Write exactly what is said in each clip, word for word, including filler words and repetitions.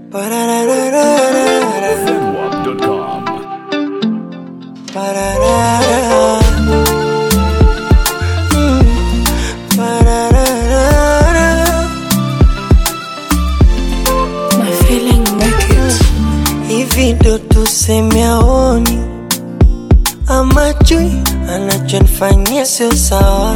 Fedwap dot com. My feeling make it. Hivi ndo tuseme aoni ama chui anachonifanyia sio sawa.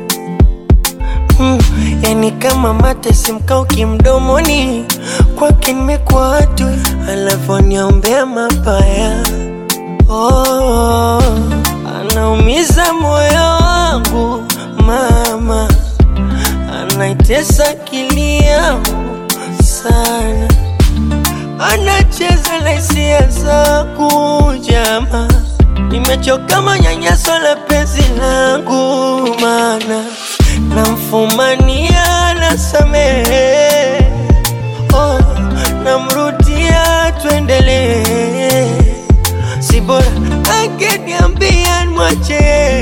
Mm, yani kama mate simkauki mdomoni, kwake nimekuwa adui, alavyoniombea mabaya. Oh, anaumiza moyo wangu mama, anaitesa akili yangu sana, anacheza na hisia zangu jama. Nimechoka manyanyaso la penzi langu, mana namfumania nasamehe, oh, namrudia tuendelee. Si bora angeniambia nimwache,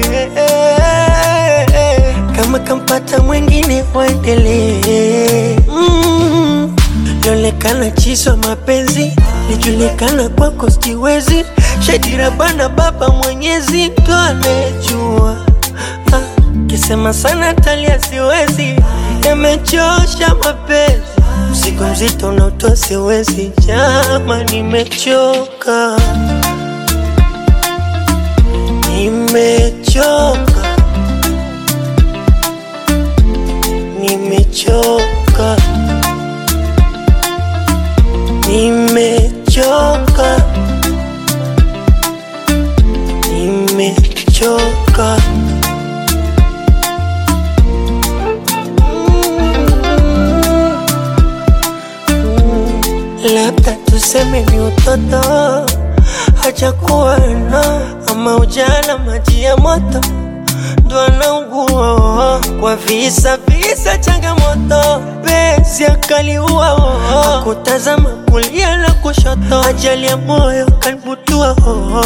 kama kampata mwengine waendelee. mm. Lionekana chiso mapenzi, lijulikana kwako siwezi. Shadira bana baba mwenyezi ndo anejua. ah, Kisema sana talia siwezi, yamechosha mapenzi. Mzigo mzito unaotoa siwezi, jama nimechoka. Nimechoka, nimechoka, nimechoka, nimechoka. Labda tuseme ni utoto hajakuwa na, ama ujana maji ya moto ndo anaugua. Kwa visa visa changamoto penzi akaliua, hakutazama kulia na kushoto, ajali ya moyo kanibutua.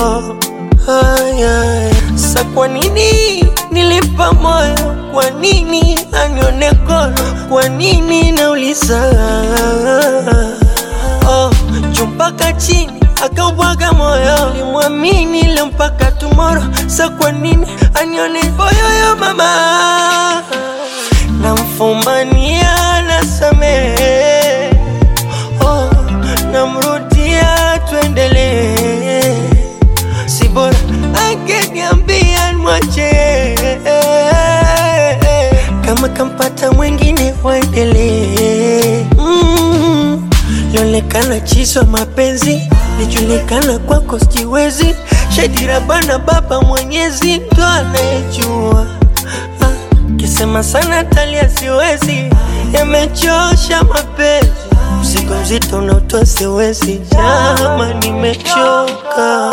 Haya, sa kwa nini nilipa moyo? Kwa nini anione kono? Kwa nini nauliza? Oh, jumpaka chini akaubwaga moyo, limwamini leo mpaka tomorrow. Sa kwa nini anione boyoyo mama? Namfumania nasamehe, oh, namrudia tuendelee. Si bora angeniambia nimwache, kama kampata mwengine waendelee. mm. Lionekana chiso mapenzi, lijulikana kwako siwezi. Shadira bana baba mwenyezi ndo anejua. ah, Kisema sana talia siwezi, yamechosha mapenzi. Mzigo mzito unaotoa siwezi, jama nimechoka.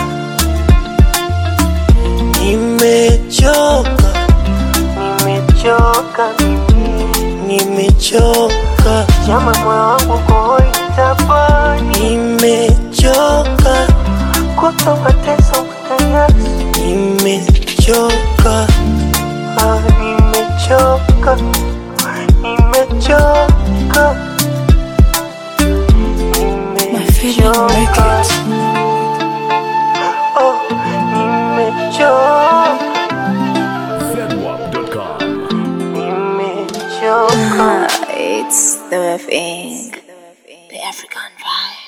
Nimechoka, nimechoka mimi, nimechoka. Jama moyo wangu koitapani. Nimechoka kuto mateso mtanyasi. Nimechoka, ah, nimechoka, nimechoka, My feeling make nimechoka. it. Oh, nimechoka, Fedwap dot com. nimechoka. It's the thing, the African vibe.